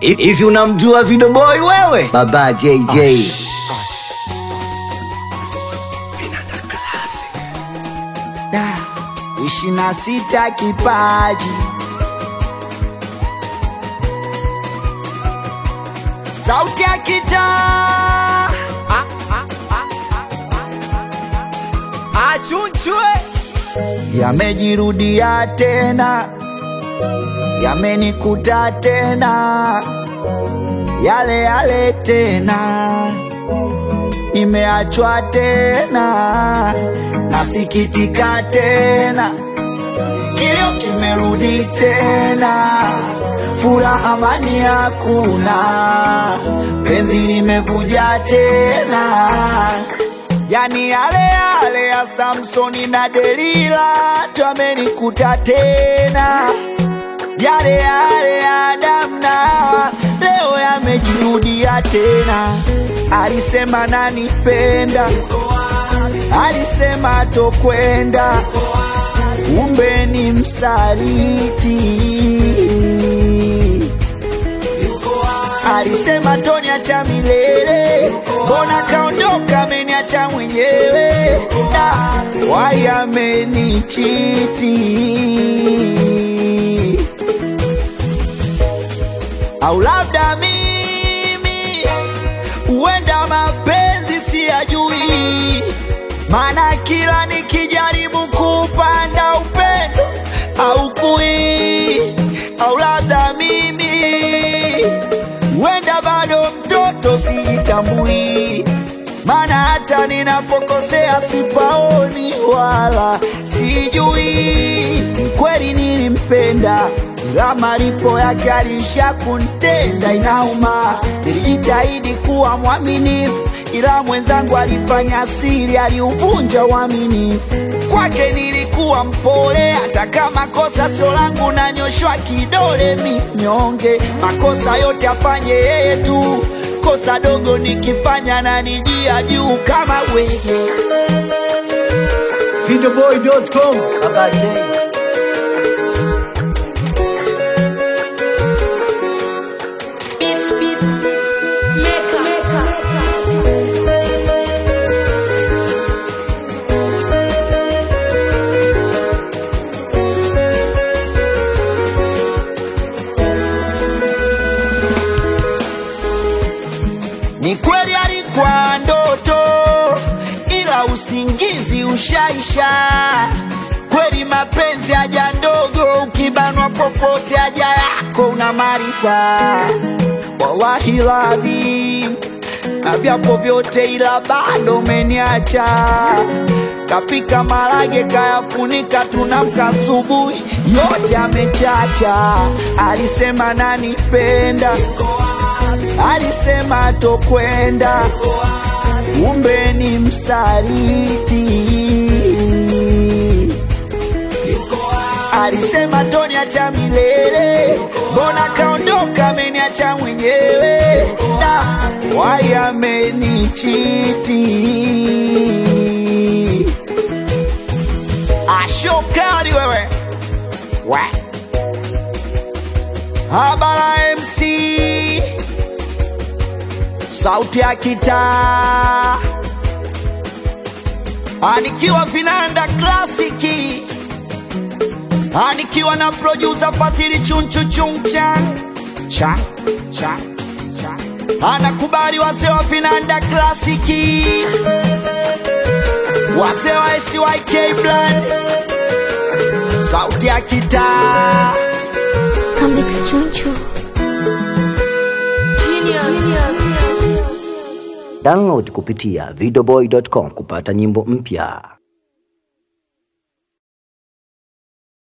Hivi unamjua Video Boy wewe? Baba JJ. Vinanda Classic. 26 kipaji. Sauti ya kitaa. Achunchwe. Yamejirudia tena, yamenikuta tena, yale yale tena, nimeachwa tena, nasikitika tena, kilio kimerudi tena, furaha amani hakuna, penzi limevuja tena. Yani yale yale ya Samsoni na Delila twamenikuta tena, yale yale ya Adam na leo yamejirudia tena. Alisema nanipenda, alisema tokwenda, kumbe ni msaliti. Alisema toniacha milele, mbona kaondoka ameniacha mwenyewe, na wayamenichiti. Au labda mimi uenda mapenzi siyajui, maana kila nikijaribu kupanda upendo au kui. Au labda mimi uenda bado mtoto sijitambui, maana hata ninapokosea sipaoni wala sijui. Kweli nilimpenda, ila malipo yake alisha kuntenda, inauma. Nilijitahidi kuwa mwaminifu, ila mwenzangu alifanya siri, aliuvunja uaminifu. Kwake nilikuwa mpole, hata kama kosa sio langu nanyoshwa kidole minyonge. Makosa yote afanye yeye tu, kosa dogo nikifanya na nijia juu kama wewe. Videoboy.com Baba J. Ni kweli alikuwa ndoto, ila usingizi ushaisha. Kweli mapenzi haja ndogo, ukibanwa popote haja yako unamaliza. Wallahi ladhim, na vyapo vyote ila bado umeniacha. Kapika marage kayafunika, tunamka asubuhi yote amechacha. Alisema nanipenda, alisema tokwenda, kumbe ni msaliti. Alisema toniacha milele, mbona kaondoka ameniacha mwenyewe, na wayamenichiti. Ashokali wewe Habara MC, sauti ya kitaa, anikiwa Vinanda Classic, anikiwa na producer Fasili Chunchu Chungchan cha cha cha, anakubali wase wa Vinanda Classic, wase wa SYK Brand, sauti ya kitaa. Download kupitia videoboy.com kupata nyimbo mpya.